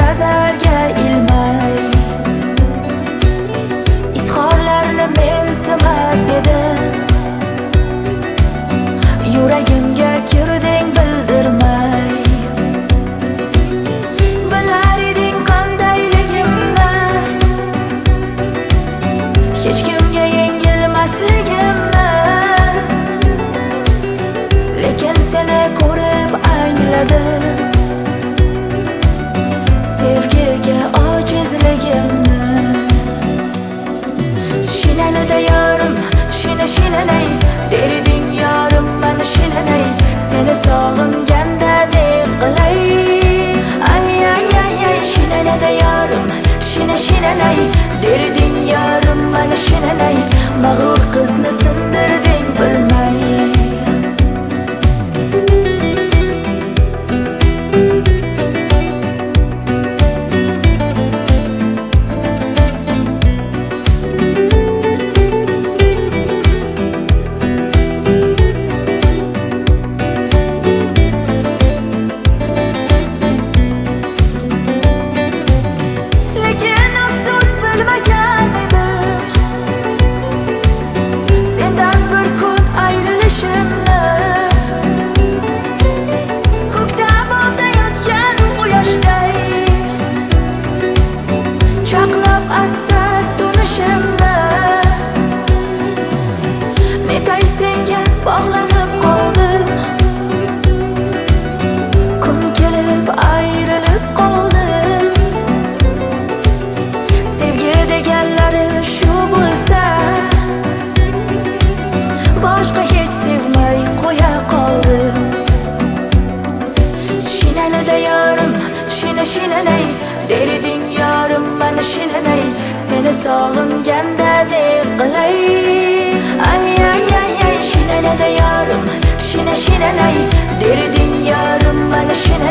nazarga ilmay, izhorlarni mensimas edim. Yuragimga kirding bildirmay, bilar eding qandayligimni, hech kimga yengilmasligimni. Lekin seni ko'rib angladim, sevgiga ojizligimni. Shinanida yorim, shinanay, derding yorim mana shinanay. Seni sog'inganda deb qilay, ay ay ay ay. Shinanida yorim, shinanay, derding yorim mana shinanay. Mag'rur qizni sindirding bilmay. Bog'lanib qoldim, kun kelib ayrilib qoldim. Sevgi deganlari shu bo'lsa, boshqa hech sevmay qo'ya qoldim. Shinanida yorim, shinanay, derding yorim mana shinanay. Seni sog'inganda deb qilay, ay ay ay ay. Shinanida yorim, shinanay, derding yorim mana shinanay.